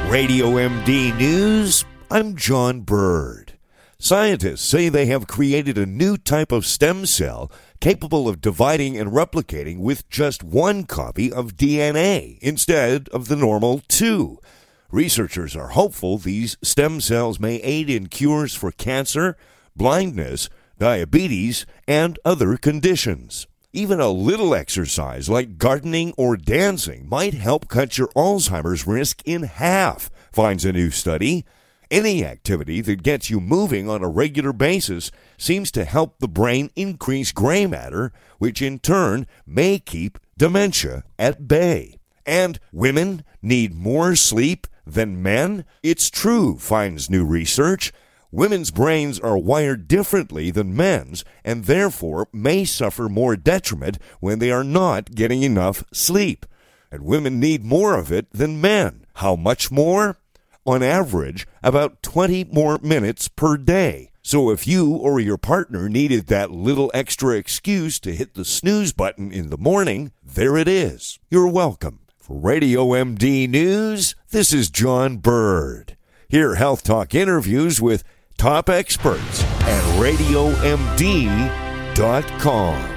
Radio MD News, I'm John Bird. Scientists say they have created a new type of stem cell capable of dividing and replicating with just one copy of DNA instead of the normal two. Researchers are hopeful these stem cells may aid in cures for cancer, blindness, diabetes, and other conditions. Even a little exercise like gardening or dancing might help cut your Alzheimer's risk in half, finds a new study. Any activity that gets you moving on a regular basis seems to help the brain increase gray matter, which in turn may keep dementia at bay. And women need more sleep than men? It's true, finds new research. Women's brains are wired differently than men's and therefore may suffer more detriment when they are not getting enough sleep. And women need more of it than men. How much more? On average, about 20 more minutes per day. So if you or your partner needed that little extra excuse to hit the snooze button in the morning, there it is. You're welcome. For Radio MD News, this is John Bird. Hear Health Talk interviews with top experts at RadioMD.com.